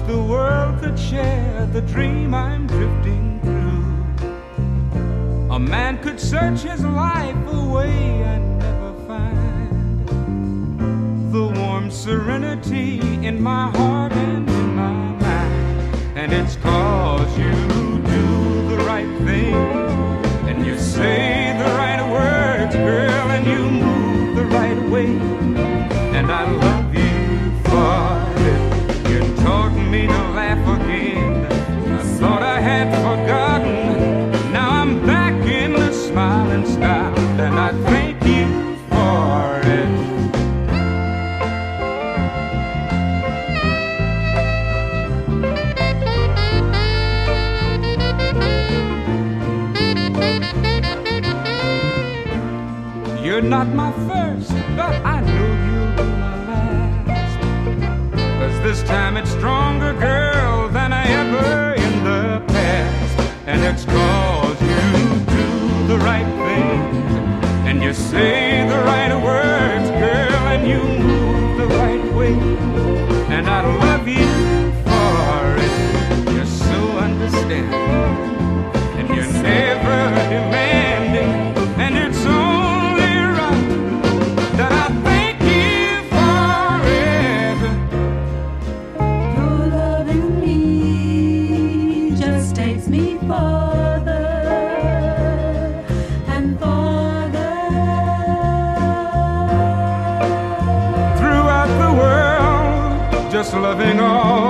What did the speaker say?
the world could share the dream I'm drifting through. A man could search his life away and never find the warm serenity in my heart and in my mind. And it's 'cause you do the right thing, and you say the right words, girl, and you move the right way. And I love you for it. You taught me to laugh again. I thought I had forgotten. Now I'm back in the smiling style, and I thank you for it. You're not my first, but I know you'll be my last. 'Cause this time it's stronger, girl, than I ever in the past. And it's 'cause you do the right thing, and you say the right words, girl, and you move the right way. And I love you for it. You're so understanding, and you're never demanding, and it's only right that I thank you for it. Your loving me just takes me farther and farther. Throughout the world, just loving all